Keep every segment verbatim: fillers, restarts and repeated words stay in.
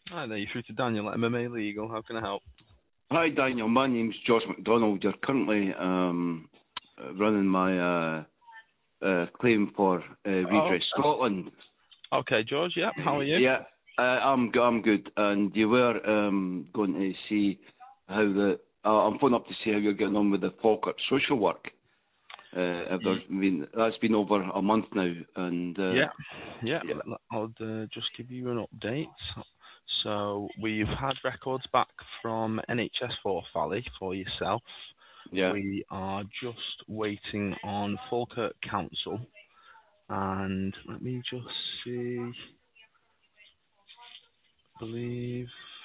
Hi there, you're through to Daniel at M M A Legal. How can I help? Hi, Daniel. My name's Josh McDonald. You're currently um, uh, running my uh, uh, claim for uh, Oh, Redress Scotland. okay, George. Yep. How are you? Yeah, uh, I'm g- I'm good. And you were um, going to see how the uh, I'm phoning up to see how you're getting on with the Falkirk social work. Uh, if there's Y- been that's been over a month now, and uh, Yeah. Yeah. yeah, l- I'll uh, just give you an update. So we've had records back from N H S Forth Valley for yourself. yeah, We are just waiting on Falkirk Council, and let me just see. Believe.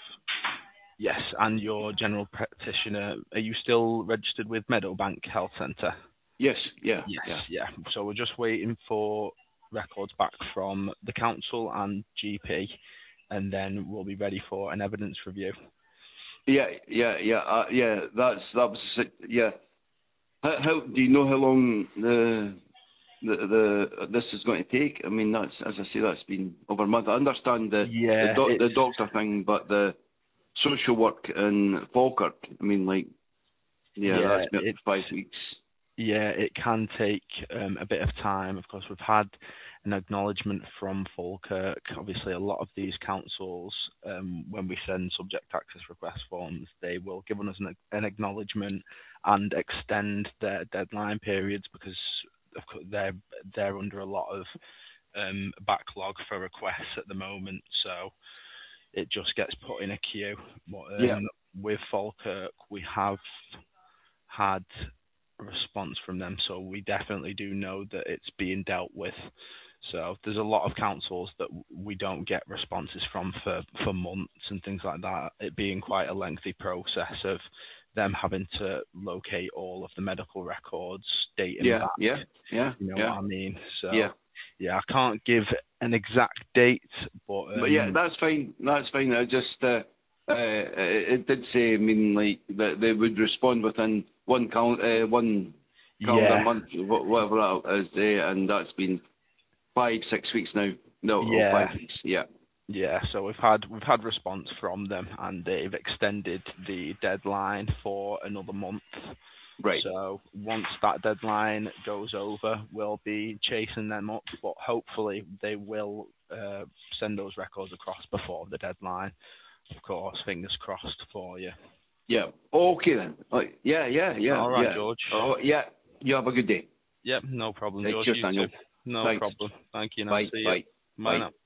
Yes, and your general practitioner. Are you still registered with Meadowbank Health Centre? yes, yeah, Yes, yeah. yeah. So we're just waiting for records back from the council and G P, and then we'll be ready for an evidence review. Yeah, yeah, yeah, uh, yeah. That's that was yeah. How, how do you know how long the the the this is going to take? I mean, that's as I say, that's been over a month. I understand the the Yeah, doc, it's the doctor thing, but the social work in Falkirk. I mean, like, yeah, yeah, that's been it's five weeks. yeah, it can take um, a bit of time. Of course, we've had an acknowledgement from Falkirk. Obviously, a lot of these councils, um, when we send subject access request forms, they will give us an, an acknowledgement and extend their deadline periods because of course they're they're under a lot of um, backlog for requests at the moment. So it just gets put in a queue. But Yeah, um, with Falkirk, we have had a response from them, so we definitely do know that it's being dealt with. So there's a lot of councils that we don't get responses from for, for months and things like that, it being quite a lengthy process of them having to locate all of the medical records dating yeah, back, yeah, yeah, you know yeah, what I mean? yeah. So, yeah, I can't give an exact date, but But yeah, um, that's fine. That's fine. I just uh, uh, it, it did say, I mean, like that they would respond within one cal- uh, one calendar yeah, month, wh- whatever that is, uh, and that's been five, six weeks now. No, oh, yeah, five weeks. Yeah. Yeah, so we've had we've had response from them, and they've extended the deadline for another month. Right. So once that deadline goes over, we'll be chasing them up, but hopefully they will uh, send those records across before the deadline. Of course, fingers crossed for you. Yeah. Okay then. Like, yeah, yeah, yeah, All right, yeah. George. Oh, yeah. You have a good day. Yep, no problem, Uh, George. cheers, You too. Daniel. No Thanks. problem. Thank you. Now, Bye. see you. Bye. Bye Bye. now.